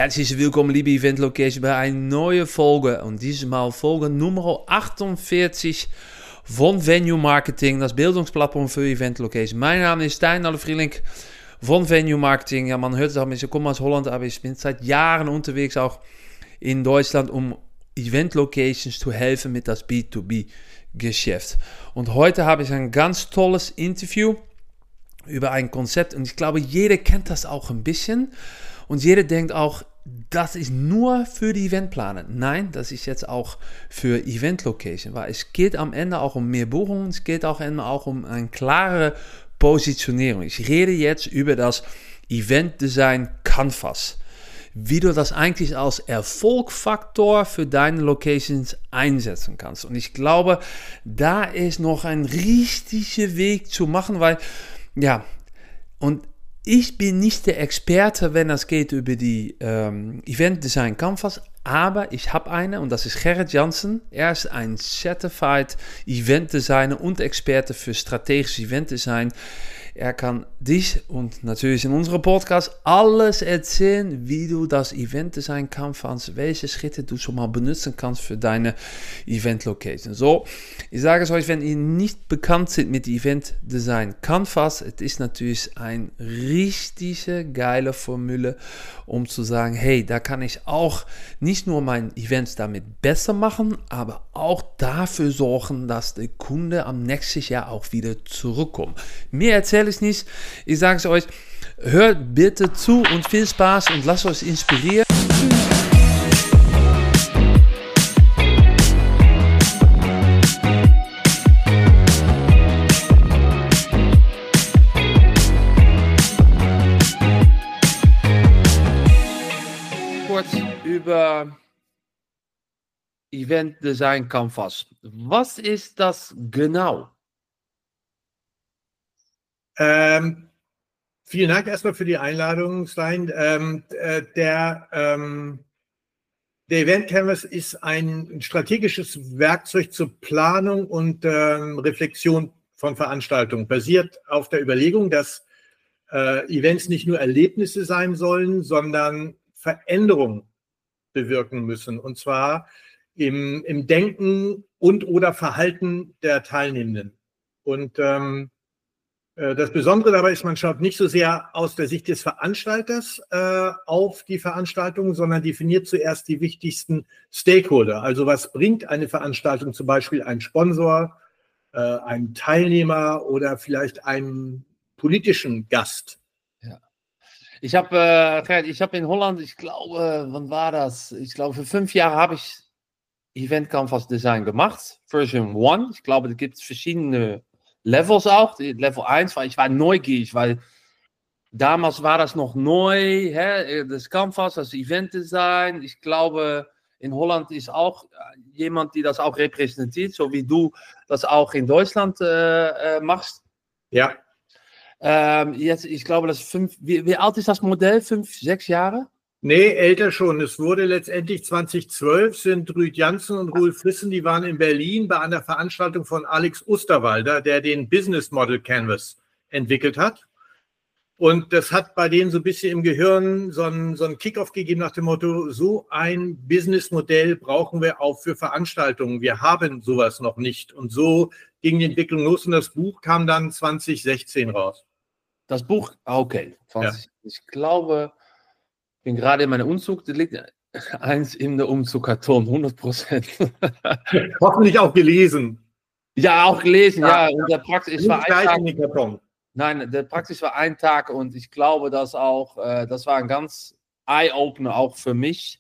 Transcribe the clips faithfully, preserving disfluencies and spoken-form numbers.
Herzlich willkommen, liebe Event Location, bei einer neuen Folge. Und dieses Mal Folge Nummer achtundvierzig von Venue Marketing, das Bildungsplattform für Event Location. Mein Name ist Stijn Alle-Vrielink von Venue Marketing. Ja, man hört es auch ein bisschen, ich komme aus Holland, aber ich bin seit Jahren unterwegs, auch in Deutschland, um Event Locations zu helfen mit das B zwei B Geschäft. Und heute habe ich ein ganz tolles Interview über ein Konzept und ich glaube, jeder kennt das auch ein bisschen. Und jeder denkt auch, das ist nur für die Eventplaner. Nein, das ist jetzt auch für Event Location, weil es geht am Ende auch um mehr Buchungen, es geht auch immer auch um eine klare Positionierung. Ich rede jetzt über das Event Design Canvas, wie du das eigentlich als Erfolgsfaktor für deine Locations einsetzen kannst. Und ich glaube, da ist noch ein richtiger Weg zu machen, weil, ja, und ich bin nicht der Experte, wenn es geht über die ähm, Event Design Canvas, aber ich habe eine und das ist Gerrit Jansen. Er ist ein Certified Event Designer und Experte für strategisches Event Design. Er kann dich und natürlich in unserem Podcast alles erzählen, wie du das Event Design Canvas, welche Schritte du schon mal benutzen kannst für deine Event Location. So, ich sage es euch, wenn ihr nicht bekannt seid mit Event Design Canvas, es ist natürlich eine richtige geile Formule, um zu sagen, hey, da kann ich auch nicht nur meine Events damit besser machen, aber auch dafür sorgen, dass der Kunde am nächsten Jahr auch wieder zurückkommt. Mir erzähle ich nicht, ich sage es euch, hört bitte zu und viel Spaß und lasst euch inspirieren. Kurz über Event Design Canvas. Was ist das genau? Ähm, vielen Dank erstmal für die Einladung, Stein. Ähm, äh, der, ähm, der Event Canvas ist ein strategisches Werkzeug zur Planung und ähm, Reflexion von Veranstaltungen, basiert auf der Überlegung, dass äh, Events nicht nur Erlebnisse sein sollen, sondern Veränderungen bewirken müssen, und zwar im, im Denken und oder Verhalten der Teilnehmenden. Und ähm, das Besondere dabei ist, man schaut nicht so sehr aus der Sicht des Veranstalters äh, auf die Veranstaltung, sondern definiert zuerst die wichtigsten Stakeholder. Also was bringt eine Veranstaltung, zum Beispiel ein Sponsor, äh, ein Teilnehmer oder vielleicht einen politischen Gast? Ja. Ich habe äh, ich habe in Holland, ich glaube, wann war das? Ich glaube, für fünf Jahre habe ich Event Canvas Design gemacht, Version eins. Ich glaube, da gibt es verschiedene Levels auch. Level eins, weil ich war neugierig, weil damals war das noch neu, hè, das Canvas, das Event Design. Ich glaube, in Holland ist auch jemand, die das auch repräsentiert, so wie du das auch in Deutschland äh, machst. Ja. Ähm, jetzt, ich glaube, das fünf, wie, wie alt ist das Modell? Fünf, sechs Jahre? Nee, älter schon. Es wurde letztendlich zweitausendzwölf, sind Rüd Janssen und Roel Frissen, die waren in Berlin bei einer Veranstaltung von Alex Osterwalder, der den Business Model Canvas entwickelt hat. Und das hat bei denen so ein bisschen im Gehirn so einen, so einen Kick-off gegeben nach dem Motto, so ein Businessmodell brauchen wir auch für Veranstaltungen. Wir haben sowas noch nicht. Und so ging die Entwicklung los und das Buch kam dann zweitausendsechzehn raus. Das Buch, okay. zwanzig, Ja. Ich glaube... Ich bin gerade in meinem Umzug, da liegt eins in der Umzugkarton, hundert Prozent. Hoffentlich auch gelesen. Ja, auch gelesen, ja. ja. Und der Praxis Nicht war ein gleich Tag. in den Karton. Nein, der Praxis war ein Tag und ich glaube, dass auch, äh, das war ein ganz Eye-Opener auch für mich,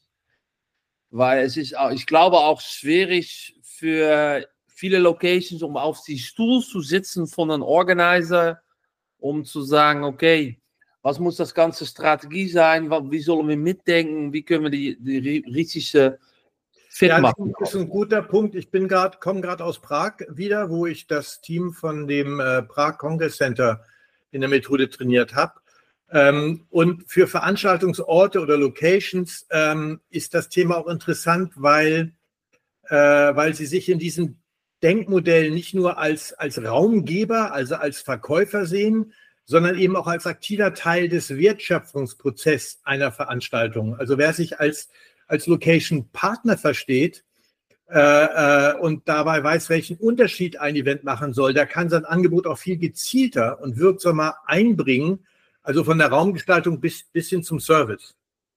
weil es ist, auch, ich glaube, auch schwierig für viele Locations, um auf die Stuhl zu sitzen von einem Organizer, um zu sagen, okay, was muss das ganze Strategie sein? Wie sollen wir mitdenken? Wie können wir die, die richtige Fit ja, machen? Das ist ein guter Punkt. Ich bin gerade, komme gerade aus Prag wieder, wo ich das Team von dem äh, Prag Congress Center in der Methode trainiert habe. Ähm, und für Veranstaltungsorte oder Locations ähm, ist das Thema auch interessant, weil, äh, weil sie sich in diesem Denkmodell nicht nur als, als Raumgeber, also als Verkäufer sehen, sondern eben auch als aktiver Teil des Wertschöpfungsprozesses einer Veranstaltung. Also wer sich als, als Location-Partner versteht äh, äh, und dabei weiß, welchen Unterschied ein Event machen soll, der kann sein Angebot auch viel gezielter und wirksamer einbringen, also von der Raumgestaltung bis, bis hin zum Service.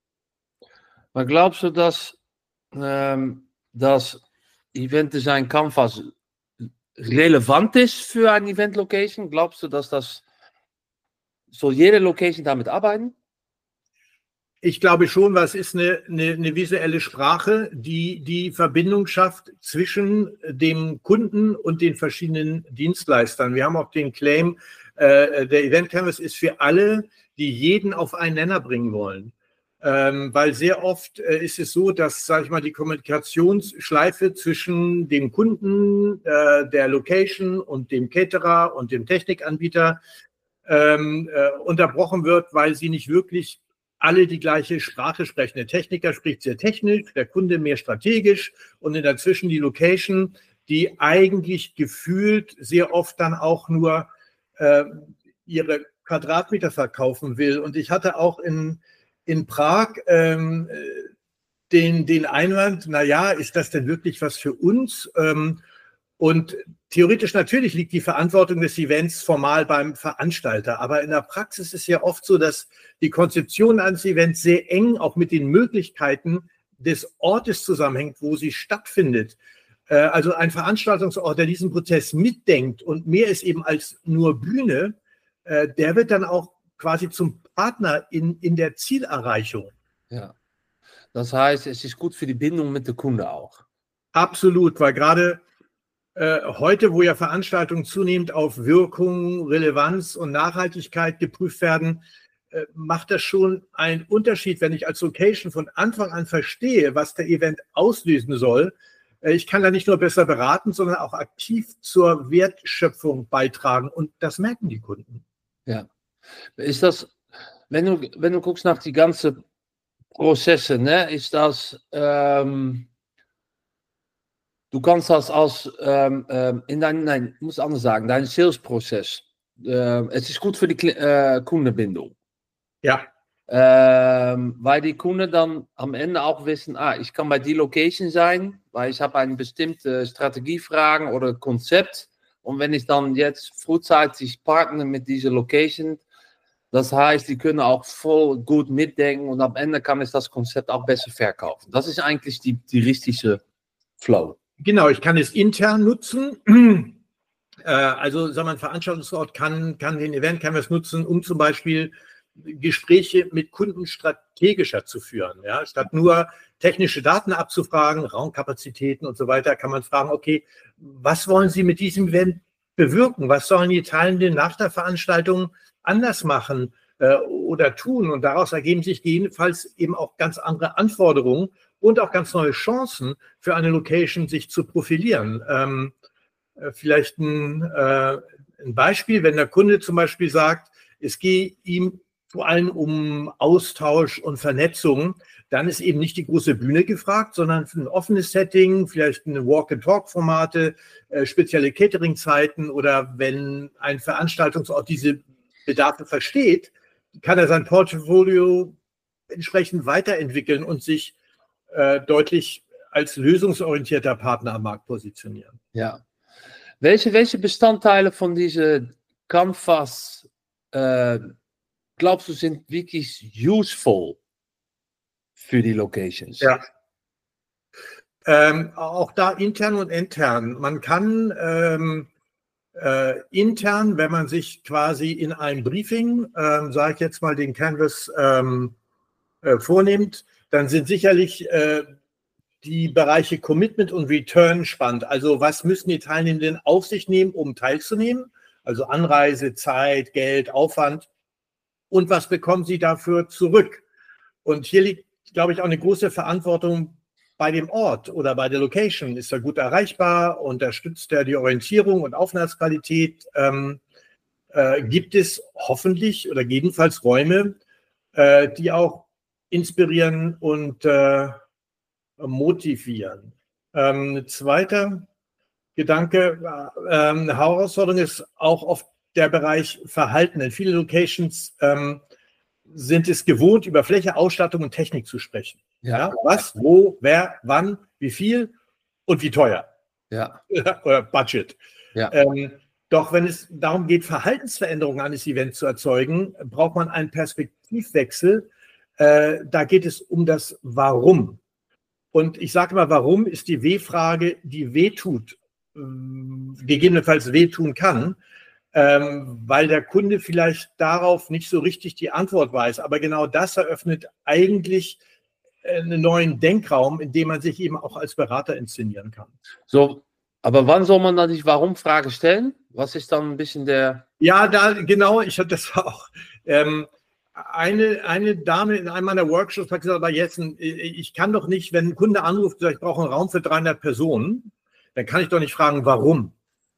Maar glaubst du, dass ähm, das Event-Design Canvas relevant ist für eine Event-Location? Glaubst du, dass das soll jede Location damit arbeiten? Ich glaube schon, was ist eine, eine, eine visuelle Sprache, die die Verbindung schafft zwischen dem Kunden und den verschiedenen Dienstleistern. Wir haben auch den Claim, äh, der Event Canvas ist für alle, die jeden auf einen Nenner bringen wollen. Ähm, weil sehr oft äh, ist es so, dass, sage ich mal, die Kommunikationsschleife zwischen dem Kunden, äh, der Location und dem Caterer und dem Technikanbieter ähm, äh, unterbrochen wird, weil sie nicht wirklich alle die gleiche Sprache sprechen. Der Techniker spricht sehr technisch, der Kunde mehr strategisch und in dazwischen die Location, die eigentlich gefühlt sehr oft dann auch nur äh, ihre Quadratmeter verkaufen will. Und ich hatte auch in, in Prag ähm, den, den Einwand, naja, ist das denn wirklich was für uns? Ähm, und theoretisch natürlich liegt die Verantwortung des Events formal beim Veranstalter, aber in der Praxis ist ja oft so, dass die Konzeption eines Events sehr eng auch mit den Möglichkeiten des Ortes zusammenhängt, wo sie stattfindet. Also ein Veranstaltungsort, der diesen Prozess mitdenkt und mehr ist eben als nur Bühne, der wird dann auch quasi zum Partner in, in der Zielerreichung. Ja, das heißt, es ist gut für die Bindung mit dem Kunde auch. Absolut, weil gerade äh, heute, wo ja Veranstaltungen zunehmend auf Wirkung, Relevanz und Nachhaltigkeit geprüft werden, äh, macht das schon einen Unterschied, wenn ich als Location von Anfang an verstehe, was der Event auslösen soll. Äh, ich kann da nicht nur besser beraten, sondern auch aktiv zur Wertschöpfung beitragen und das merken die Kunden. Ja, ist das, wenn du, wenn du guckst nach die ganzen Prozesse, ne, ist das, ähm, du kannst das als, ähm, ähm, in dein, nein, ich muss anders sagen, dein Salesprozess, äh, es ist gut für die äh, Kundenbindung. Ja. Ähm, weil die Kunden dann am Ende auch wissen, ah, ich kann bei die Location sein, weil ich habe eine bestimmte Strategiefragen oder Konzept und wenn ich dann jetzt frühzeitig partner mit dieser Location, das heißt, die können auch voll gut mitdenken und am Ende kann ich das Konzept auch besser verkaufen. Das ist eigentlich die, die richtige Flow. Genau, ich kann es intern nutzen. Äh, also, sagen wir, ein Veranstaltungsort kann, kann den Event Canvas nutzen, um zum Beispiel Gespräche mit Kunden strategischer zu führen. Ja? Statt nur technische Daten abzufragen, Raumkapazitäten und so weiter, kann man fragen, okay, was wollen Sie mit diesem Event bewirken? Was sollen die Teilnehmenden nach der Veranstaltung anders machen äh, oder tun? Und daraus ergeben sich jedenfalls eben auch ganz andere Anforderungen und auch ganz neue Chancen für eine Location, sich zu profilieren. Ähm, äh, vielleicht ein, äh, ein Beispiel, wenn der Kunde zum Beispiel sagt, es geht ihm vor allem um Austausch und Vernetzung, dann ist eben nicht die große Bühne gefragt, sondern ein offenes Setting, vielleicht eine Walk-and-Talk-Formate, äh, spezielle Catering-Zeiten oder wenn ein Veranstaltungsort diese Bedarfe versteht, kann er sein Portfolio entsprechend weiterentwickeln und sich äh, deutlich als lösungsorientierter Partner am Markt positionieren. Ja. Welche, welche Bestandteile von diesem Canvas äh, glaubst du sind wirklich useful für die Locations? Ja. Ähm, auch da intern und intern. Man kann ähm, äh, intern, wenn man sich quasi in einem Briefing, ähm, sage ich jetzt mal, den Canvas ähm, äh, vornimmt, dann sind sicherlich äh, die Bereiche Commitment und Return spannend. Also was müssen die Teilnehmenden auf sich nehmen, um teilzunehmen? Also Anreise, Zeit, Geld, Aufwand. Und was bekommen sie dafür zurück? Und hier liegt, glaube ich, auch eine große Verantwortung bei dem Ort oder bei der Location. Ist er gut erreichbar? Unterstützt er die Orientierung und Aufenthaltsqualität? Ähm, äh, gibt es hoffentlich oder jedenfalls Räume, äh, die auch inspirieren und äh, motivieren? Ähm, zweiter Gedanke, äh, eine Herausforderung ist auch oft der Bereich Verhalten. In vielen Locations ähm, sind es gewohnt, über Fläche, Ausstattung und Technik zu sprechen. Ja. Ja, was, wo, wer, wann, wie viel und wie teuer. Ja. Oder Budget. Ja. Ähm, doch wenn es darum geht, Verhaltensveränderungen eines Events zu erzeugen, braucht man einen Perspektivwechsel. Äh, da geht es um das Warum. Und ich sage mal, warum ist die W-Frage, die wehtut, äh, gegebenenfalls wehtun kann, ähm, weil der Kunde vielleicht darauf nicht so richtig die Antwort weiß. Aber genau das eröffnet eigentlich einen neuen Denkraum, in dem man sich eben auch als Berater inszenieren kann. So, aber wann soll man dann die Warum-Frage stellen? Was ist dann ein bisschen der... Ja, da genau, ich hatte das auch. Ähm, eine, eine Dame in einem meiner Workshops hat gesagt, aber jetzt, ich kann doch nicht, wenn ein Kunde anruft und sagt, ich brauche einen Raum für dreihundert Personen, dann kann ich doch nicht fragen, warum.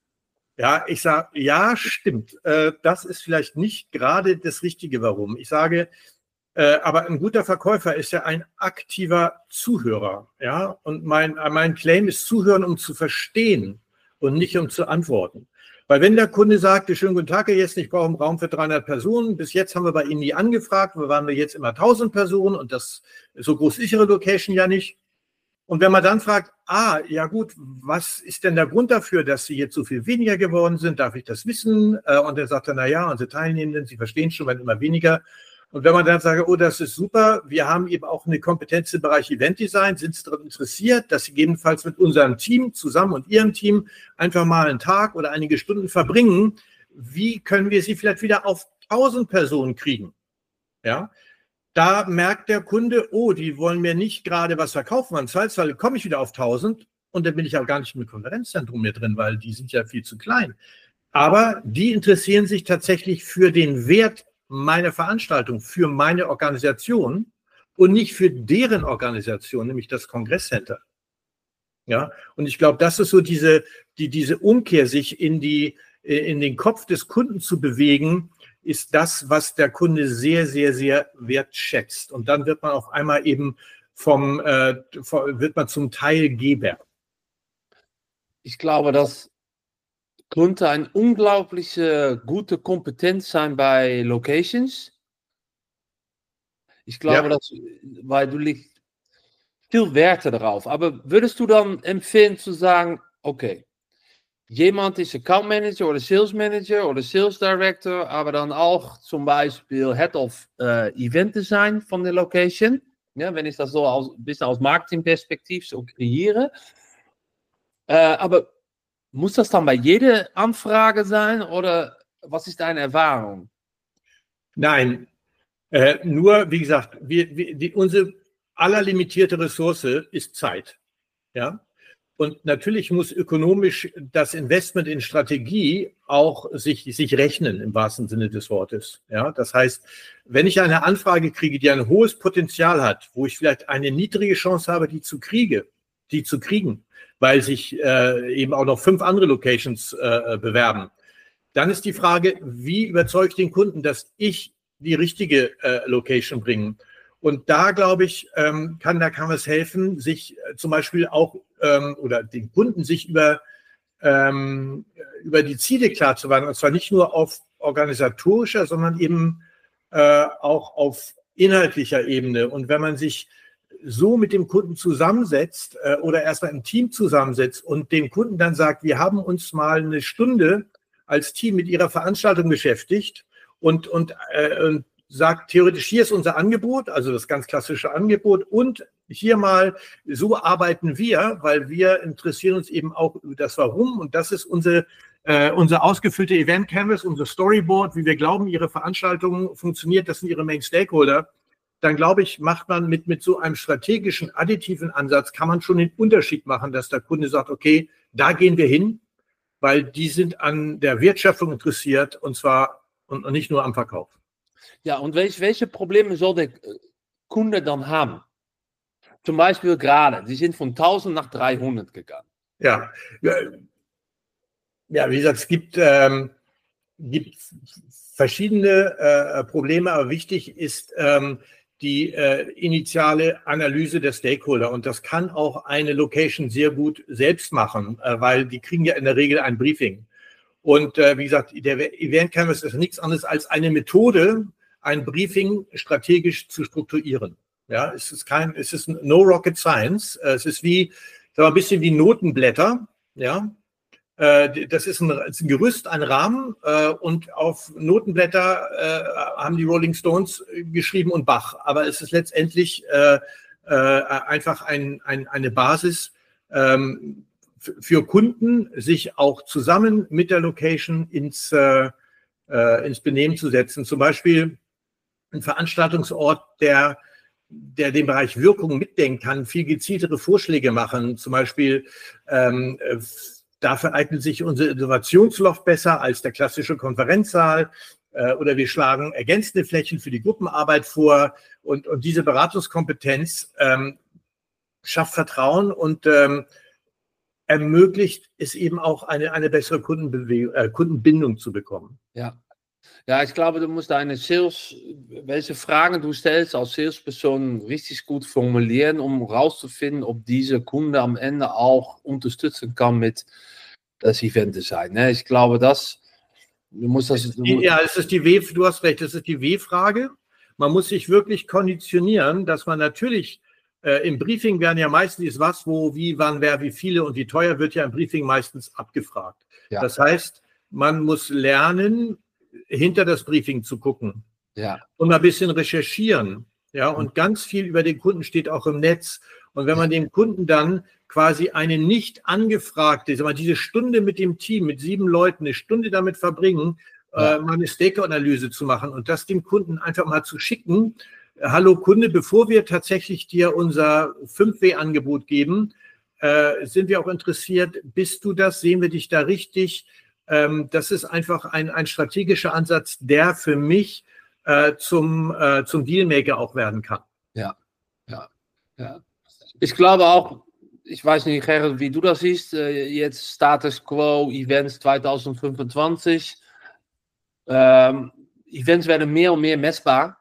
Ja, ich sage, ja, stimmt. Äh, das ist vielleicht nicht gerade das richtige Warum. Ich sage, Äh, aber ein guter Verkäufer ist ja ein aktiver Zuhörer. Ja? Und mein, mein Claim ist zuhören, um zu verstehen und nicht um zu antworten. Weil wenn der Kunde sagt, schönen guten Tag, Herr Jessen, ich brauche einen Raum für dreihundert Personen, bis jetzt haben wir bei Ihnen nie angefragt, wir waren wir jetzt immer tausend Personen und das so groß ist Ihre Location ja nicht. Und wenn man dann fragt, ah, ja gut, was ist denn der Grund dafür, dass Sie jetzt so viel weniger geworden sind? Darf ich das wissen? Und er sagt dann, na ja, unsere Teilnehmenden, Sie verstehen schon, werden immer weniger. Und wenn man dann sagt, oh, das ist super, wir haben eben auch eine Kompetenz im Bereich Eventdesign, sind Sie daran interessiert, dass Sie gegebenenfalls mit unserem Team zusammen und Ihrem Team einfach mal einen Tag oder einige Stunden verbringen, wie können wir Sie vielleicht wieder auf tausend Personen kriegen? Ja, da merkt der Kunde, oh, die wollen mir nicht gerade was verkaufen, im Zweifelsfall komme ich wieder auf tausend und dann bin ich auch gar nicht im Konferenzzentrum mehr drin, weil die sind ja viel zu klein. Aber die interessieren sich tatsächlich für den Wert meine Veranstaltung, für meine Organisation und nicht für deren Organisation, nämlich das Kongresscenter. Ja, und ich glaube, das ist so diese, die, diese Umkehr, sich in die, in den Kopf des Kunden zu bewegen, ist das, was der Kunde sehr, sehr, sehr wertschätzt. Und dann wird man auf einmal eben vom, äh, wird man zum Teilgeber. Ich glaube, dass könnte eine unglaubliche gute Kompetenz sein bei Locations. Ich glaube, ja. dass, weil du legst viel Werte darauf. Aber würdest du dann empfehlen zu sagen, okay, jemand ist Account Manager oder Sales Manager oder Sales Director, aber dann auch zum Beispiel Head of uh, Event Design von der Location. Ja, wenn ich das so als, ein bisschen aus Marketingperspektiv so kreiere. Uh, aber muss das dann bei jeder Anfrage sein oder was ist deine Erfahrung? Nein, äh, nur wie gesagt, wir, wir, die, unsere allerlimitierte Ressource ist Zeit. Ja? Und natürlich muss ökonomisch das Investment in Strategie auch sich, sich rechnen im wahrsten Sinne des Wortes. Ja? Das heißt, wenn ich eine Anfrage kriege, die ein hohes Potenzial hat, wo ich vielleicht eine niedrige Chance habe, die zu kriege, die zu kriegen, weil sich äh, eben auch noch fünf andere Locations äh, bewerben. Dann ist die Frage, wie überzeuge ich den Kunden, dass ich die richtige äh, Location bringe? Und da, glaube ich, ähm, kann, da kann es helfen, sich äh, zum Beispiel auch ähm, oder den Kunden sich über, ähm, über die Ziele klar zu werden. Und zwar nicht nur auf organisatorischer, sondern eben äh, auch auf inhaltlicher Ebene. Und wenn man sich so mit dem Kunden zusammensetzt äh, oder erstmal im Team zusammensetzt und dem Kunden dann sagt, wir haben uns mal eine Stunde als Team mit ihrer Veranstaltung beschäftigt und, und, äh, und sagt theoretisch, hier ist unser Angebot, also das ganz klassische Angebot und hier mal, so arbeiten wir, weil wir interessieren uns eben auch über das Warum und das ist unsere, äh, unser ausgefüllte Event Canvas, unser Storyboard, wie wir glauben, Ihre Veranstaltung funktioniert, das sind Ihre Main Stakeholder. Dann glaube ich, macht man mit, mit so einem strategischen, additiven Ansatz, kann man schon den Unterschied machen, dass der Kunde sagt, okay, da gehen wir hin, weil die sind an der Wertschöpfung interessiert und zwar und, und nicht nur am Verkauf. Ja, und welche, welche Probleme soll der Kunde dann haben? Zum Beispiel gerade, sie sind von tausend nach dreihundert gegangen. Ja, ja wie gesagt, es gibt, ähm, gibt verschiedene äh, Probleme, aber wichtig ist, ähm, die äh, initiale Analyse der Stakeholder. Und das kann auch eine Location sehr gut selbst machen, äh, weil die kriegen ja in der Regel ein Briefing. Und äh, wie gesagt, der Event Canvas ist nichts anderes als eine Methode, ein Briefing strategisch zu strukturieren. Ja, es ist kein, es ist no rocket science. Es ist wie, sagen wir, ein bisschen wie Notenblätter. Ja, äh, das ist ein, ist ein Gerüst, ein Rahmen, äh, und auf Notenblätter äh, haben die Rolling Stones geschrieben und Bach. Aber es ist letztendlich äh, äh, einfach ein, ein, eine Basis ähm, für Kunden, sich auch zusammen mit der Location ins, äh, ins Benehmen zu setzen. Zum Beispiel ein Veranstaltungsort, der, der den Bereich Wirkung mitdenken kann, viel gezieltere Vorschläge machen. Zum Beispiel, ähm, dafür eignet sich unser Innovationsloft besser als der klassische Konferenzsaal. Äh, oder wir schlagen ergänzende Flächen für die Gruppenarbeit vor. Und, und diese Beratungskompetenz ähm, schafft Vertrauen und ähm, ermöglicht es eben auch eine, eine bessere Kundenbewe- äh, Kundenbindung zu bekommen. Ja. Ja, ich glaube, du musst deine Sales, welche Fragen du stellst als Salesperson richtig gut formulieren, um rauszufinden, ob diese Kunde am Ende auch unterstützen kann mit das Event-Design. Ne? Ich glaube, das, du musst das... Du musst ja, es ist die W, du hast recht, das ist die W-Frage. Man muss sich wirklich konditionieren, dass man natürlich Äh, im Briefing werden ja meistens was, wo, wie, wann, wer, wie viele und wie teuer wird ja im Briefing meistens abgefragt. Ja. Das heißt, man muss lernen, hinter das Briefing zu gucken, ja, und ein bisschen recherchieren. Ja, und ganz viel über den Kunden steht auch im Netz. Und wenn man dem Kunden dann quasi eine nicht angefragte, sagen wir, diese Stunde mit dem Team, mit sieben Leuten, eine Stunde damit verbringen, ja, äh, mal eine Stakeholder-Analyse zu machen und das dem Kunden einfach mal zu schicken. Hallo Kunde, bevor wir tatsächlich dir unser fünf W-Angebot geben, äh, sind wir auch interessiert, bist du das, sehen wir dich da richtig? Ähm, das ist einfach ein, ein strategischer Ansatz, der für mich äh, zum, äh, zum Dealmaker auch werden kann. Ja, ja, ja. Ich glaube auch, ich weiß nicht, Gerrit, wie du das siehst, äh, jetzt Status Quo Events zwanzig fünfundzwanzig. Ähm, Events werden mehr und mehr messbar.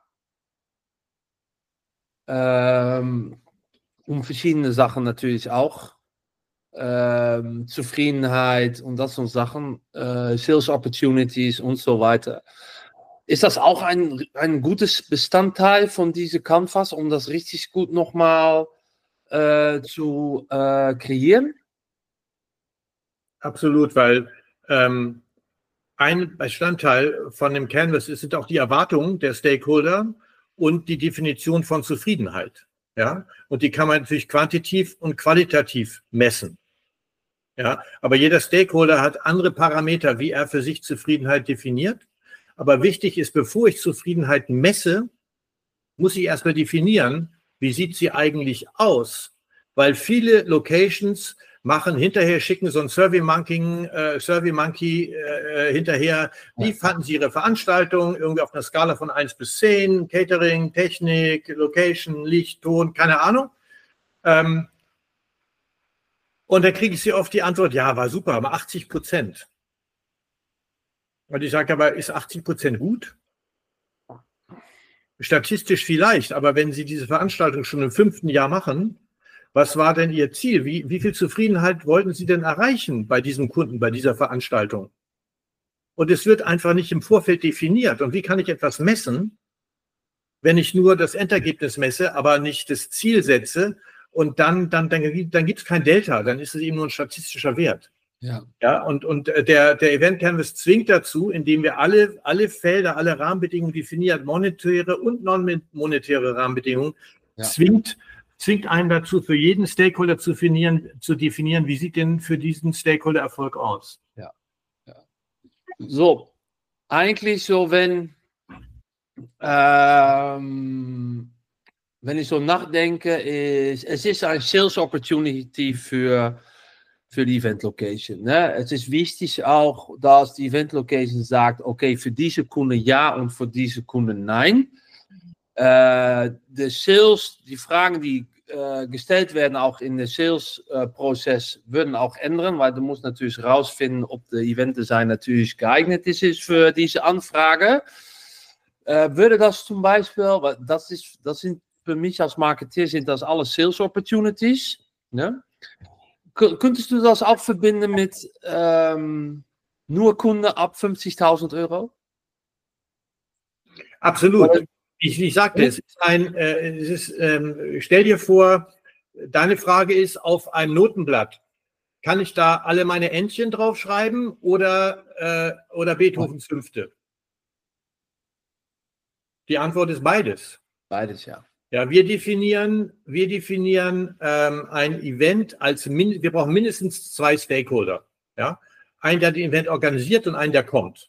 Ähm, um verschiedene Sachen natürlich auch. Ähm, Zufriedenheit und das und Sachen, äh, Sales Opportunities und so weiter. Ist das auch ein, ein gutes Bestandteil von dieser Canvas, um das richtig gut nochmal äh, zu äh, kreieren? Absolut, weil ähm, ein Bestandteil von dem Canvas sind auch die Erwartungen der Stakeholder und die Definition von Zufriedenheit. Ja? Und die kann man natürlich quantitativ und qualitativ messen. Ja? Aber jeder Stakeholder hat andere Parameter, wie er für sich Zufriedenheit definiert. Aber wichtig ist, bevor ich Zufriedenheit messe, muss ich erstmal definieren, wie sieht sie eigentlich aus? Weil viele Locations machen hinterher, schicken so ein Survey Monkey, äh, Survey Monkey äh, hinterher. Wie fanden Sie Ihre Veranstaltung? Irgendwie auf einer Skala von eins bis zehn, Catering, Technik, Location, Licht, Ton, keine Ahnung. Ähm, und dann kriege ich sie oft die Antwort, ja, war super, aber achtzig Prozent. Und ich sage aber, ist achtzig Prozent gut? Statistisch vielleicht, aber wenn Sie diese Veranstaltung schon im fünften Jahr machen, was war denn Ihr Ziel? Wie, wie viel Zufriedenheit wollten Sie denn erreichen bei diesem Kunden, bei dieser Veranstaltung? Und es wird einfach nicht im Vorfeld definiert. Und wie kann ich etwas messen, wenn ich nur das Endergebnis messe, aber nicht das Ziel setze? Und dann, dann, dann, dann gibt es kein Delta, dann ist es eben nur ein statistischer Wert. Ja, ja, und, und der, der Event Canvas zwingt dazu, indem wir alle, alle Felder, alle Rahmenbedingungen definieren, monetäre und non-monetäre Rahmenbedingungen, ja, zwingt, zwingt einen dazu, für jeden Stakeholder zu definieren, zu definieren, wie sieht denn für diesen Stakeholder Erfolg aus. Ja. Ja. So, eigentlich so, wenn, ähm, wenn ich so nachdenke, ist, es ist ein Sales Opportunity für für die Event Location. Ne? Es ist wichtig auch, dass die Event Location sagt, okay, für diese Kunde ja und für diese Kunde nein. Äh, de Sales, die Fragen, die äh, gestellt werden, auch in der Sales-Prozess, äh, würden auch ändern, weil du musst natürlich herausfinden, ob der Event Design natürlich geeignet ist für diese Anfrage. Äh, würde das zum Beispiel, das, ist, das sind für mich als Marketeer, sind das alles Sales Opportunities. Ne? Könntest du das auch verbinden mit, ähm, nur Kunde ab fünfzigtausend Euro? Absolut. Ich, ich sagte, es ist ein, äh, es ist, ähm, stell dir vor, deine Frage ist auf einem Notenblatt. Kann ich da alle meine Entchen draufschreiben oder, äh, oder Beethovens Fünfte? Die Antwort ist beides. Beides, ja. Ja, wir definieren, wir definieren ähm, ein Event als, min wir brauchen mindestens zwei Stakeholder. Ja, einen, der das Event organisiert und einen, der kommt.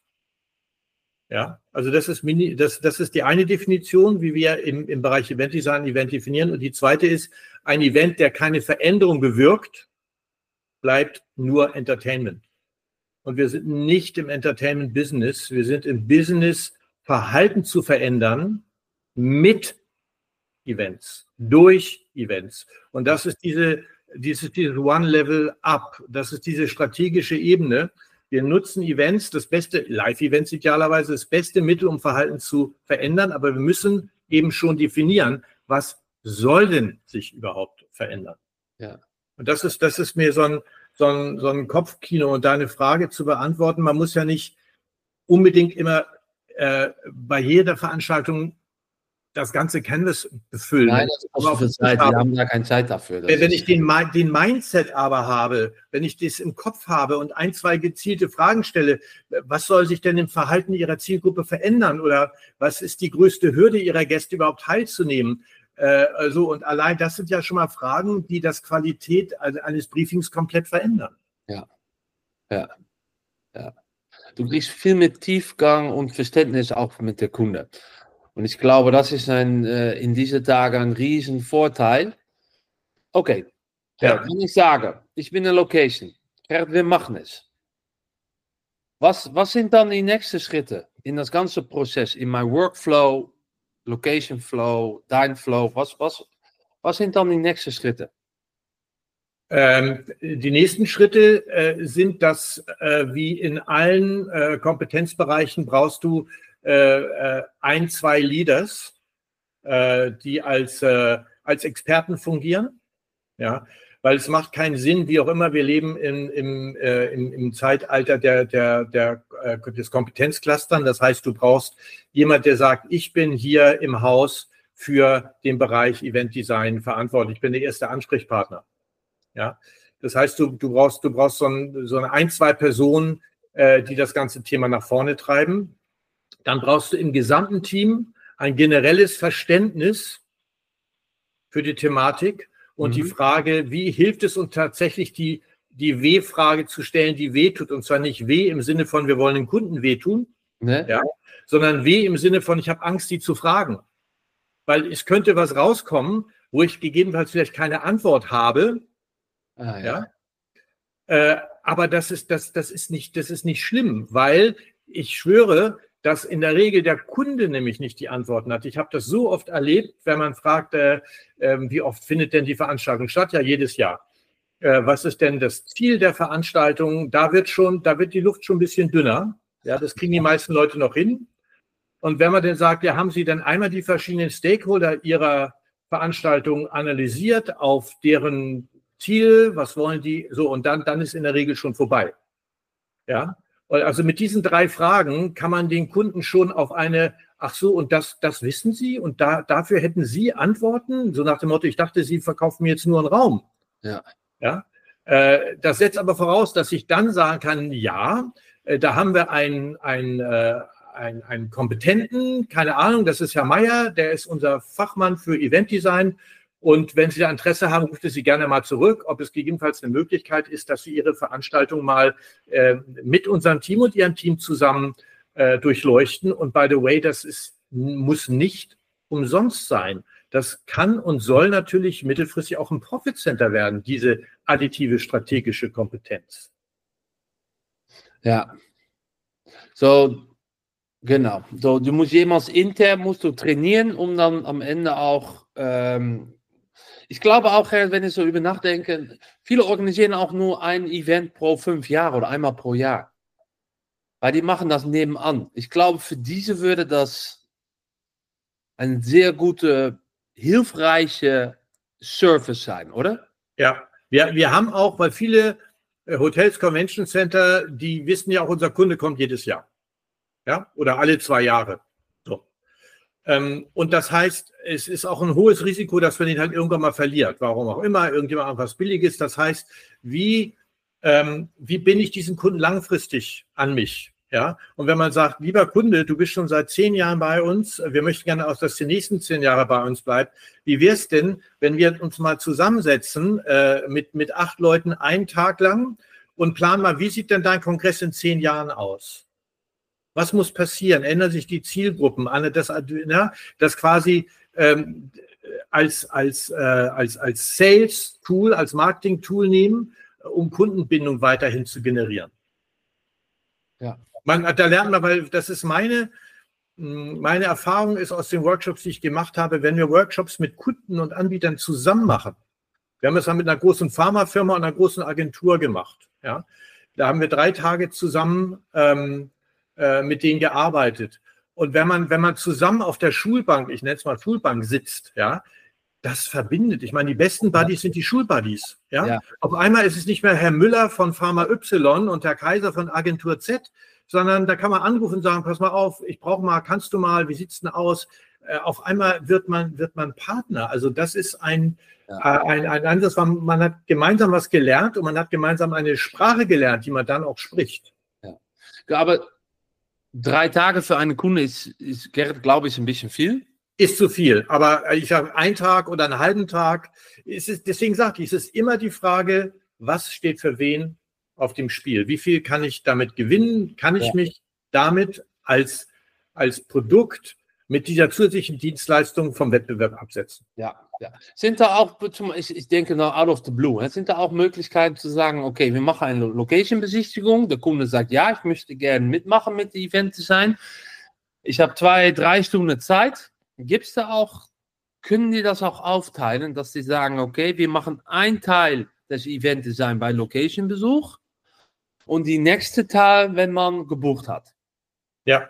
Ja, also das ist, mini, das, das ist die eine Definition, wie wir im, im Bereich Event Design ein Event definieren. Und die zweite ist ein Event, der keine Veränderung bewirkt, bleibt nur Entertainment. Und wir sind nicht im Entertainment-Business. Wir sind im Business, Verhalten zu verändern mit Events, durch Events. Und das ist diese, dieses, dieses One-Level-Up. Das ist diese strategische Ebene. Wir nutzen Events, das beste, Live-Events idealerweise, das beste Mittel, um Verhalten zu verändern. Aber wir müssen eben schon definieren, was soll denn sich überhaupt verändern? Ja. Und das ist, das ist mir so ein, so ein, so ein Kopfkino. Und deine Frage zu beantworten, man muss ja nicht unbedingt immer äh, bei jeder Veranstaltung das ganze Canvas befüllen. Nein, das kostet für Zeit. Wir haben da keine Zeit dafür. Das wenn ich den, den Mindset aber habe, wenn ich das im Kopf habe und ein, zwei gezielte Fragen stelle, was soll sich denn im Verhalten Ihrer Zielgruppe verändern oder was ist die größte Hürde Ihrer Gäste überhaupt teilzunehmen? Äh, also, und allein das sind ja schon mal Fragen, die das Qualität eines Briefings komplett verändern. Ja, ja, ja. Du kriegst viel mit Tiefgang und Verständnis auch mit der Kunde. Und ich glaube, das ist ein, äh, in diesen Tagen ein riesen Vorteil. Okay, ja. Wenn ich sage, ich bin in Location, Gerrit, wir machen es. Was, was sind dann die nächsten Schritte in das ganze Prozess, in mein Workflow, Location Flow, dein Flow? Was, was, was sind dann die nächsten Schritte? Ähm, die nächsten Schritte äh, sind, dass äh, wie in allen äh, Kompetenzbereichen brauchst du äh, ein, zwei Leaders, äh, die als, äh, als Experten fungieren. Ja, weil es macht keinen Sinn, wie auch immer, wir leben in, im, äh, im, im Zeitalter der, der, der, äh, des Kompetenzclustern. Das heißt, du brauchst jemand, der sagt, ich bin hier im Haus für den Bereich Event Design verantwortlich. Ich bin der erste Ansprechpartner. Ja, das heißt, du, du brauchst, du brauchst so, ein, so eine ein, zwei Personen, äh, die das ganze Thema nach vorne treiben. Dann brauchst du im gesamten Team ein generelles Verständnis für die Thematik und mhm. die Frage, wie hilft es uns tatsächlich, die, die W-Frage zu stellen, die weh tut. Und zwar nicht W im Sinne von, wir wollen dem Kunden wehtun, ne? Ja, sondern W im Sinne von, ich habe Angst, die zu fragen. Weil es könnte was rauskommen, wo ich gegebenenfalls vielleicht keine Antwort habe. Ah, ja. Ja? Äh, aber das ist, das, das, ist nicht, das ist nicht schlimm, weil ich schwöre, dass in der Regel der Kunde nämlich nicht die Antworten hat. Ich habe das so oft erlebt, wenn man fragt, äh, äh, wie oft findet denn die Veranstaltung statt? Ja, jedes Jahr. Äh, was ist denn das Ziel der Veranstaltung? Da wird schon, da wird die Luft schon ein bisschen dünner. Ja, das kriegen die meisten Leute noch hin. Und wenn man dann sagt, ja, haben Sie dann einmal die verschiedenen Stakeholder Ihrer Veranstaltung analysiert, auf deren Ziel, was wollen die, so, und dann, dann ist in der Regel schon vorbei. Ja, also mit diesen drei Fragen kann man den Kunden schon auf eine, ach so, und das, das wissen Sie und da, dafür hätten Sie Antworten, so nach dem Motto, ich dachte, Sie verkaufen mir jetzt nur einen Raum. Ja. Ja, äh, das setzt aber voraus, dass ich dann sagen kann, ja, äh, da haben wir einen, einen, äh, einen, einen Kompetenten, keine Ahnung, das ist Herr Meier, der ist unser Fachmann für Eventdesign. Und wenn Sie da Interesse haben, rufen Sie gerne mal zurück, ob es gegebenenfalls eine Möglichkeit ist, dass Sie Ihre Veranstaltung mal äh, mit unserem Team und Ihrem Team zusammen äh, durchleuchten. Und by the way, das ist, muss nicht umsonst sein. Das kann und soll natürlich mittelfristig auch ein Profit Center werden, diese additive strategische Kompetenz. Ja, so genau. So, du musst jemals intern musst du trainieren, um dann am Ende auch ähm, ich glaube auch, wenn ich so über nachdenke, viele organisieren auch nur ein Event pro fünf Jahre oder einmal pro Jahr. Weil die machen das nebenan. Ich glaube, für diese würde das ein sehr guter, hilfreicher Service sein, oder? Ja, wir, wir haben auch, weil viele Hotels, Convention Center, die wissen ja auch, unser Kunde kommt jedes Jahr. Ja, oder alle zwei Jahre. So. Ähm, und das heißt, es ist auch ein hohes Risiko, dass man ihn halt irgendwann mal verliert. Warum auch immer, irgendjemand hat was Billiges. Das heißt, wie, ähm, wie binde ich diesen Kunden langfristig an mich? Ja, und wenn man sagt, lieber Kunde, du bist schon seit zehn Jahren bei uns, wir möchten gerne auch, dass die nächsten zehn Jahre bei uns bleibt. Wie wäre es denn, wenn wir uns mal zusammensetzen äh, mit, mit acht Leuten einen Tag lang und planen mal, wie sieht denn dein Kongress in zehn Jahren aus? Was muss passieren? Ändern sich die Zielgruppen? Das, ja, das quasi ähm, als, als, äh, als, als Sales-Tool, als Marketing-Tool nehmen, um Kundenbindung weiterhin zu generieren. Ja. Man, da lernt man, weil das ist meine, meine Erfahrung ist aus den Workshops, die ich gemacht habe, wenn wir Workshops mit Kunden und Anbietern zusammen machen. Wir haben es dann mit einer großen Pharmafirma und einer großen Agentur gemacht. Ja. Da haben wir drei Tage zusammen ähm, äh, mit denen gearbeitet. Und wenn man, wenn man zusammen auf der Schulbank, ich nenne es mal Schulbank, sitzt, ja, das verbindet. Ich meine, die besten Buddies sind die Schulbuddies. Ja? Ja. Auf einmal ist es nicht mehr Herr Müller von Pharma Y und Herr Kaiser von Agentur Z, sondern da kann man anrufen und sagen, pass mal auf, ich brauche mal, kannst du mal, wie sieht es denn aus? Äh, auf einmal wird man, wird man Partner. Also das ist ein, ja. äh, ein, ein Ansatz, man, man hat gemeinsam was gelernt und man hat gemeinsam eine Sprache gelernt, die man dann auch spricht. Ja. Aber drei Tage für einen Kunde ist, ist glaube ich, ein bisschen viel. Ist zu viel, aber ich sage, ein Tag oder einen halben Tag, ist es, deswegen sage ich, es ist immer die Frage, was steht für wen auf dem Spiel? Wie viel kann ich damit gewinnen? Kann ich ja. mich damit als, als Produkt mit dieser zusätzlichen Dienstleistung vom Wettbewerb absetzen? Ja, ja. Sind da auch, ich, ich denke noch out of the blue, sind da auch Möglichkeiten zu sagen, okay, wir machen eine Location-Besichtigung, der Kunde sagt, ja, ich möchte gerne mitmachen mit dem Event-Design, ich habe zwei, drei Stunden Zeit. Gibt es da auch, können die das auch aufteilen, dass sie sagen, okay, wir machen einen Teil des Event-Design bei Location-Besuch und die nächste Teil, wenn man gebucht hat? Ja,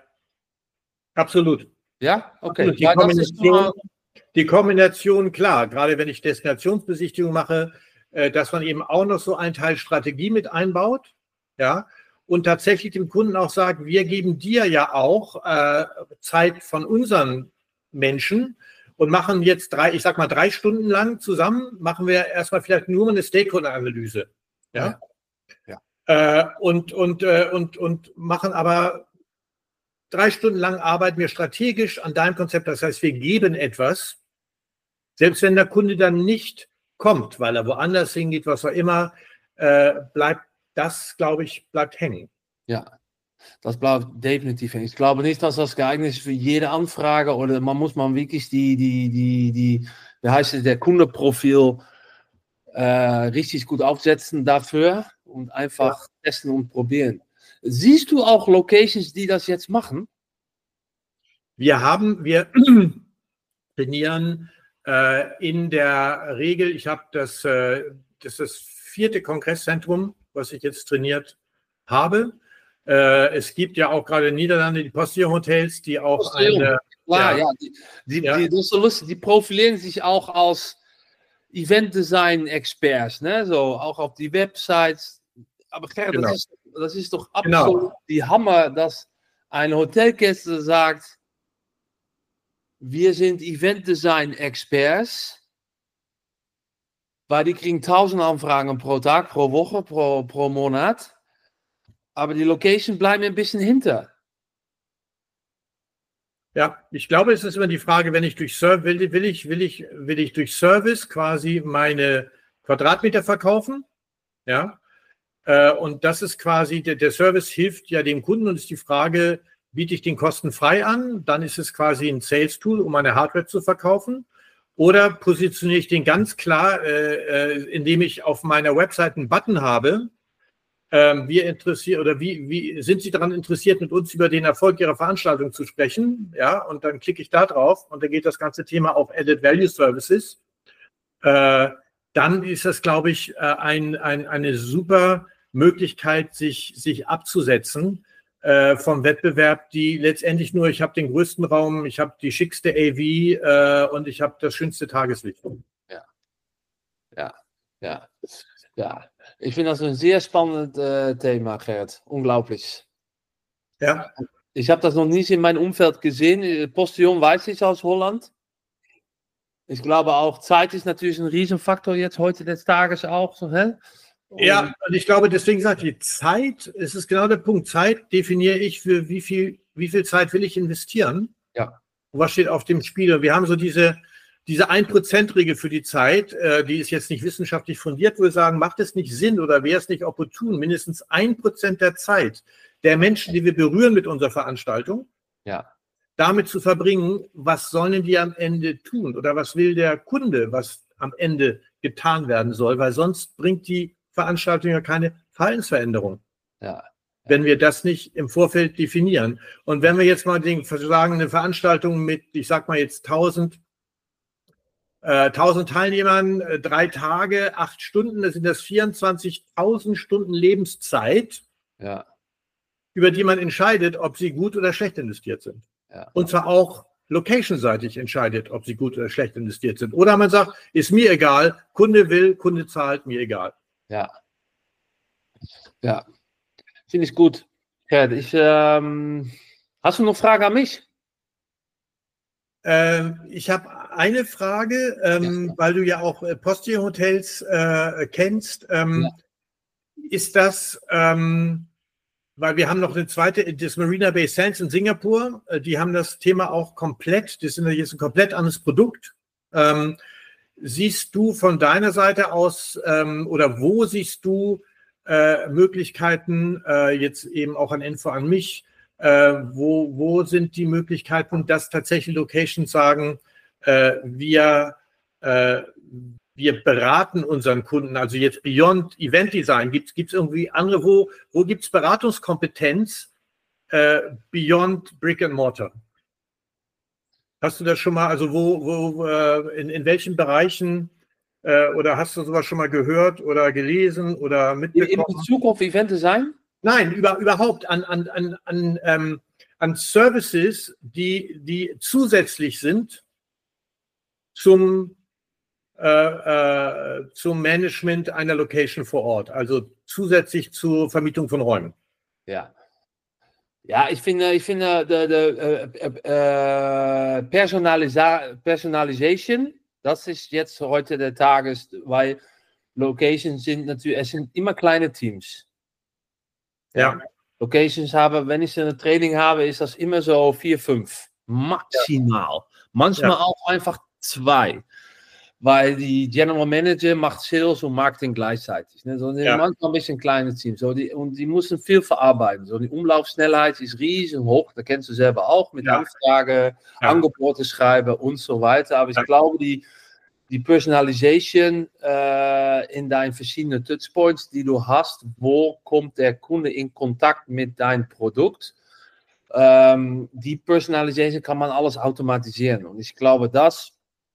absolut. Ja, okay. Absolut. Die, Kombination, die Kombination, klar, gerade wenn ich Destinationsbesichtigung mache, äh, dass man eben auch noch so einen Teil Strategie mit einbaut, ja, und tatsächlich dem Kunden auch sagt, wir geben dir ja auch äh, Zeit von unseren Menschen und machen jetzt drei, ich sag mal drei Stunden lang zusammen, machen wir erstmal vielleicht nur eine Stakeholder-Analyse. Ja. ja. ja. Äh, und, und, äh, und, und machen aber drei Stunden lang arbeiten wir strategisch an deinem Konzept. Das heißt, wir geben etwas, selbst wenn der Kunde dann nicht kommt, weil er woanders hingeht, was auch immer, äh, bleibt das, glaube ich, bleibt hängen. Ja. Das bleibt definitiv hängen. Ich glaube nicht, dass das geeignet ist für jede Anfrage oder man muss man wirklich die, die, die, die, wie heißt es, der Kundenprofil äh, richtig gut aufsetzen dafür und einfach ja. testen und probieren. Siehst du auch Locations, die das jetzt machen? Wir haben, wir trainieren äh, in der Regel, ich habe das, äh, das ist das vierte Kongresszentrum, was ich jetzt trainiert habe. Es gibt ja auch gerade in den Niederlanden die Postillon-Hotels, die auch Postillon. eine... Klar, ja, ja. Die, die, ja. Die, das ist so lustig, die profilieren sich auch als Event-Design-Experts, ne? So, auch auf die Websites. Aber Gerrit, genau. das, ist, das ist doch absolut genau. die Hammer, dass ein Hotelkette sagt, wir sind Event-Design-Experts, weil die kriegen tausend Anfragen pro Tag, pro Woche, pro, pro Monat. Aber die Location bleiben ein bisschen hinter. Ja, ich glaube, es ist immer die Frage, wenn ich durch Service, will, will, ich, will, ich, will ich durch Service quasi meine Quadratmeter verkaufen? Ja. Äh, und das ist quasi, der, der Service hilft ja dem Kunden und ist die Frage, biete ich den kostenfrei an? Dann ist es quasi ein Sales-Tool, um meine Hardware zu verkaufen. Oder positioniere ich den ganz klar, äh, indem ich auf meiner Website einen Button habe, Ähm, wir interessiert oder wie, wie sind Sie daran interessiert, mit uns über den Erfolg Ihrer Veranstaltung zu sprechen? Ja, und dann klicke ich da drauf und dann geht das ganze Thema auf Added Value Services. Äh, dann ist das, glaube ich, äh, ein, ein, eine super Möglichkeit, sich, sich abzusetzen äh, vom Wettbewerb, die letztendlich nur, ich habe den größten Raum, ich habe die schickste A V äh, und ich habe das schönste Tageslicht. Ja, ja, ja, ja. Ich finde das ein sehr spannendes äh, Thema, Gerd. Unglaublich. Ja. Ich habe das noch nie in meinem Umfeld gesehen. Postillon weiß ich aus Holland. Ich glaube auch, Zeit ist natürlich ein Riesenfaktor jetzt heute des Tages auch. So, hä? Und ja, und ich glaube, deswegen sage ich, Zeit, es ist genau der Punkt. Zeit definiere ich für wie viel, wie viel Zeit will ich investieren. Ja. Und was steht auf dem Spiel? Wir haben so diese, diese ein Prozent Regel für die Zeit, äh, die ist jetzt nicht wissenschaftlich fundiert, wo wir sagen, macht es nicht Sinn oder wäre es nicht opportun, mindestens ein Prozent der Zeit der Menschen, die wir berühren mit unserer Veranstaltung, ja. damit zu verbringen, was sollen die am Ende tun oder was will der Kunde, was am Ende getan werden soll, weil sonst bringt die Veranstaltung ja keine Verhaltensveränderung. Ja. Wenn wir das nicht im Vorfeld definieren. Und wenn wir jetzt mal den, sagen, eine Veranstaltung mit, ich sag mal jetzt tausend, äh, tausend Teilnehmern, äh, drei Tage, acht Stunden, das sind das vierundzwanzigtausend Stunden Lebenszeit, ja. über die man entscheidet, ob sie gut oder schlecht investiert sind. Ja. Und zwar auch location-seitig entscheidet, ob sie gut oder schlecht investiert sind. Oder man sagt, ist mir egal, Kunde will, Kunde zahlt, mir egal. Ja. Ja. Finde ich gut. Gerd, ich, ähm, hast du noch Fragen an mich? Ähm, ich habe eine Frage, ähm, ja. weil du ja auch Postillon-Hotels äh, kennst. Ähm, ja. Ist das, ähm, weil wir haben noch eine zweite, das Marina Bay Sands in Singapur, die haben das Thema auch komplett, das ist jetzt ein komplett anderes Produkt. Ähm, siehst du von deiner Seite aus ähm, oder wo siehst du Äh, Möglichkeiten, äh, jetzt eben auch an Info an mich, äh, wo, wo sind die Möglichkeiten, dass tatsächlich Locations sagen, äh, wir, äh, wir beraten unseren Kunden, also jetzt Beyond Event Design, gibt es irgendwie andere, wo, wo gibt es Beratungskompetenz äh, Beyond Brick and Mortar? Hast du das schon mal, also wo, wo äh, in, in welchen Bereichen oder hast du sowas schon mal gehört oder gelesen oder mitbekommen? In Bezug auf Event Design? Nein, über, überhaupt an, an, an, an, ähm, an Services, die, die zusätzlich sind zum, äh, äh, zum Management einer Location vor Ort, also zusätzlich zur Vermietung von Räumen. Ja. Ja, ich finde, ich finde de, de, äh, äh, Personalisa Personalization, das ist jetzt heute der Tages, weil Locations sind natürlich, es sind immer kleine Teams. Ja. ja. Locations haben, wenn ich eine Training habe, ist das immer so vier, fünf. Maximal. Ja. Manchmal ja. auch einfach zwei. Weil die General Manager macht Sales und Marketing gleichzeitig. Ne? So, ja. Manchmal ein bisschen kleine Teams. So, die, und die müssen viel verarbeiten. So, die Umlaufschnelligkeit ist riesig hoch. Da kennst du selber auch mit ja. Anfragen, ja. Angebote schreiben und so weiter. Aber ich ja. glaube, die, die Personalisation äh, in deinen verschiedenen Touchpoints, die du hast, wo kommt der Kunde in Kontakt mit deinem Produkt? Ähm, die Personalisation kann man alles automatisieren. Und ich glaube, das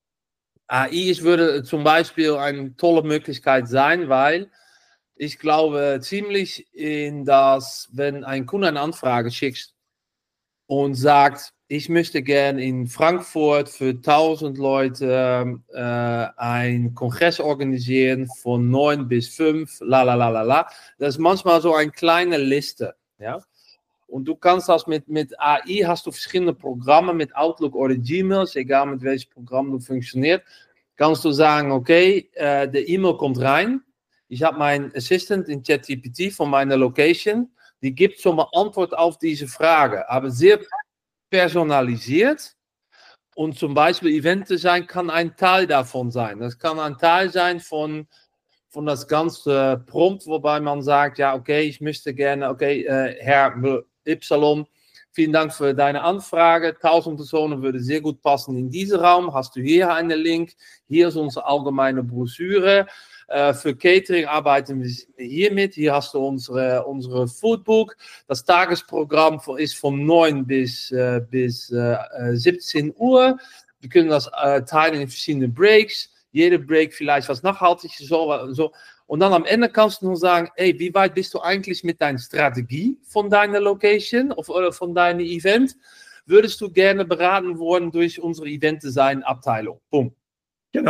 A I ist, würde zum Beispiel eine tolle Möglichkeit sein, weil ich glaube ziemlich in das, wenn ein Kunde eine Anfrage schickt und sagt, ich möchte gerne in Frankfurt für tausend Leute äh, ein Kongress organisieren von neun bis fünf, la la la la la. Das ist manchmal so eine kleine Liste, ja. Und du kannst das mit, mit A I, hast du verschiedene Programme mit Outlook oder Gmails, egal mit welchem Programm du funktioniert, kannst du sagen, okay, äh, der E-Mail kommt rein, ich habe meinen Assistant in ChatGPT von meiner Location, die gibt so eine Antwort auf diese Frage, aber sehr personalisiert. Und zum Beispiel Event Design kann ein Teil davon sein. Das kann ein Teil sein von, von das ganze Prompt, wobei man sagt, ja, okay, ich möchte gerne, okay, äh, Herr Y, vielen Dank für deine Anfrage. tausend Personen würde sehr gut passen in diesen Raum. Hast du hier einen Link? Hier ist unsere allgemeine Broschüre. Äh, für Catering arbeiten wir hier mit. Hier hast du unsere, unsere Foodbook. Das Tagesprogramm ist von neun bis, äh, bis äh, siebzehn Uhr. Wir können das äh, teilen in verschiedene Breaks. Jede Break vielleicht was Nachhaltiges. So, so. Und dann am Ende kannst du nur sagen, hey, wie weit bist du eigentlich mit deiner Strategie von deiner Location oder von deinem Event? Würdest du gerne beraten worden durch unsere Event-Design-Abteilung? Boom. Genau.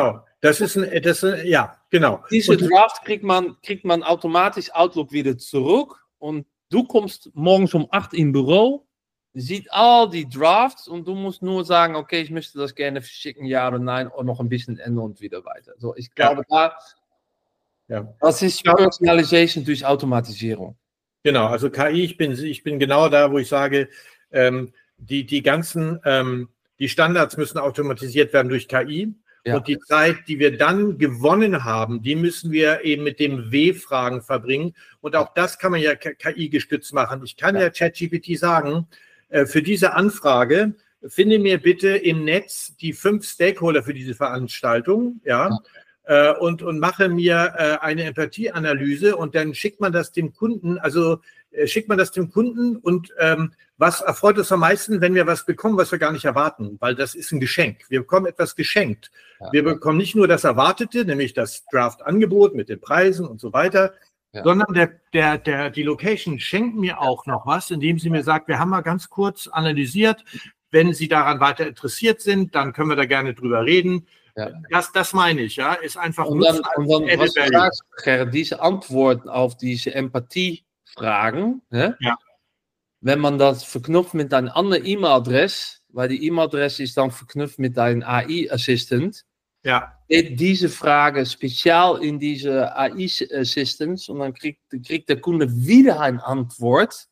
Das ist ein, das ist, ja, genau. Diese Und, Draft kriegt man, kriegt man automatisch Outlook wieder zurück und du kommst morgens um acht im Büro, sieht all die Drafts und du musst nur sagen, okay, ich möchte das gerne verschicken, ja oder nein, oder noch ein bisschen ändern und wieder weiter. So, ich glaube, ja. da, Ja. das ist Personalization durch Automatisierung. Genau, also K I, ich bin, ich bin genau da, wo ich sage, ähm, die, die ganzen, ähm, die Standards müssen automatisiert werden durch K I. Ja. Und die Zeit, die wir dann gewonnen haben, die müssen wir eben mit dem W-Fragen verbringen. Und auch das kann man ja K I-gestützt machen. Ich kann ja, ja ChatGPT sagen, äh, für diese Anfrage, finde mir bitte im Netz die fünf Stakeholder für diese Veranstaltung, ja, ja. Äh, und, und mache mir äh, eine Empathieanalyse und dann schickt man das dem Kunden, also äh, schickt man das dem Kunden und ähm, was erfreut uns am meisten, wenn wir was bekommen, was wir gar nicht erwarten, weil das ist ein Geschenk. Wir bekommen etwas geschenkt. Ja. Wir bekommen nicht nur das Erwartete, nämlich das Draft-Angebot mit den Preisen und so weiter, ja. sondern der, der, der, die Location schenkt mir auch noch was, indem sie mir sagt, wir haben mal ganz kurz analysiert, wenn Sie daran weiter interessiert sind, dann können wir da gerne drüber reden. Ja. Das, das meine ich, ja, ist einfach. Und dann, und dann was du sagst, Gerrit, diese Antworten auf diese Empathiefragen, ne? Ja. Wenn man das verknüpft mit einem anderen E-Mail-Adress, weil die E-Mail-Adress ist dann verknüpft mit deinem A I-Assistent, ja. geht diese Frage speziell in diese A I-Assistants und dann kriegt, kriegt der Kunde wieder eine Antwort.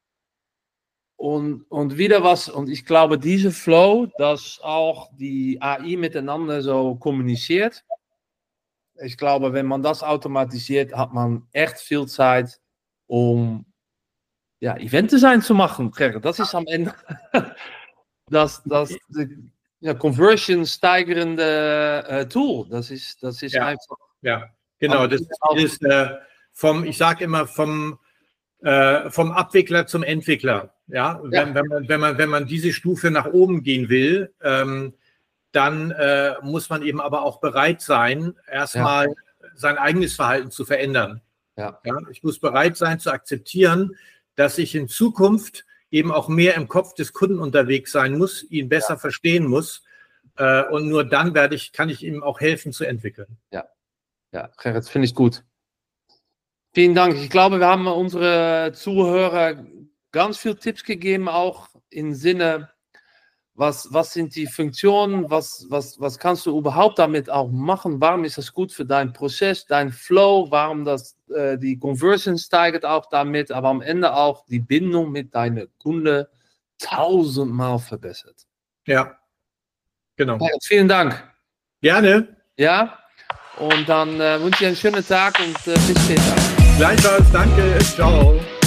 Und, und wieder was, und ich glaube, diese Flow, dass auch die A I miteinander so kommuniziert. Ich glaube, wenn man das automatisiert, hat man echt viel Zeit, um ja, Eventdesign zu machen. Das ist am Ende das, das ja, Conversion steigerende äh, Tool. Das ist, das ist ja, einfach. Ja, genau. Das ist äh, vom, ich sage immer, vom, äh, vom Abwickler zum Entwickler. Ja, wenn, ja. Wenn, man, wenn, man, wenn man diese Stufe nach oben gehen will, ähm, dann äh, muss man eben aber auch bereit sein, erstmal ja. sein eigenes Verhalten zu verändern. Ja. Ja, ich muss bereit sein zu akzeptieren, dass ich in Zukunft eben auch mehr im Kopf des Kunden unterwegs sein muss, ihn besser ja. verstehen muss. Äh, und nur dann werde ich, kann ich ihm auch helfen zu entwickeln. Ja, ja, Gerrit, finde ich gut. Vielen Dank. Ich glaube, wir haben unsere Zuhörer ganz viele Tipps gegeben, auch im Sinne, was, was sind die Funktionen, was, was, was kannst du überhaupt damit auch machen, warum ist das gut für deinen Prozess, dein Flow, warum das, äh, die Conversion steigert auch damit, aber am Ende auch die Bindung mit deinen Kunden tausendmal verbessert. Ja, genau. Ja, vielen Dank. Gerne. Ja, und dann äh, wünsche ich einen schönen Tag und äh, bis später. Gleichfalls, danke, ciao.